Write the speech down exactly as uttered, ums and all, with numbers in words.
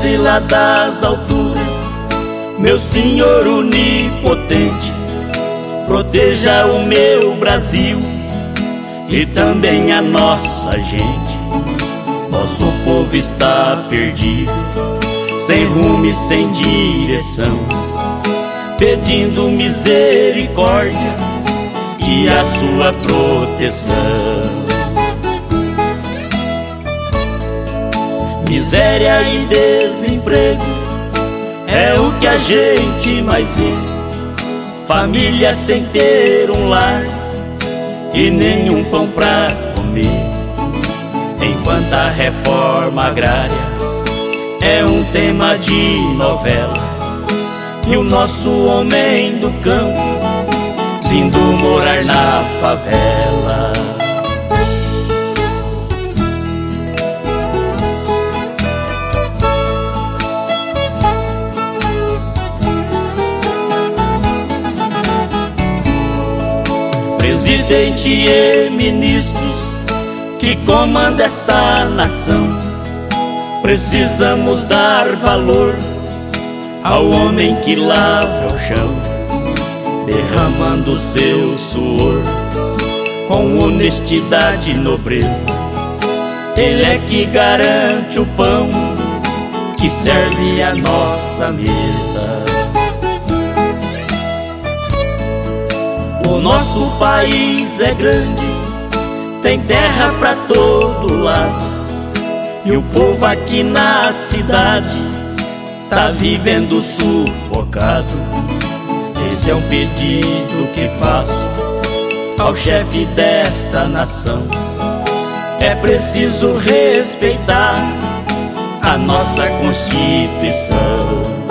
estrela das alturas, meu Senhor onipotente, proteja o meu Brasil e também a nossa gente. Nosso povo está perdido, sem rumo e sem direção, pedindo misericórdia e a sua proteção. Miséria e desemprego é o que a gente mais vê, família sem ter um lar e nenhum pão pra comer. Enquanto a reforma agrária é um tema de novela, e o nosso homem do campo vindo morar na favela. Presidente e ministros que comandam esta nação, precisamos dar valor ao homem que lavra o chão, derramando seu suor com honestidade e nobreza. Ele é que garante o pão que serve a nossa mesa. O nosso país é grande, tem terra pra todo lado, e o povo aqui na cidade tá vivendo sufocado. Esse é um pedido que faço ao chefe desta nação: é preciso respeitar a nossa Constituição.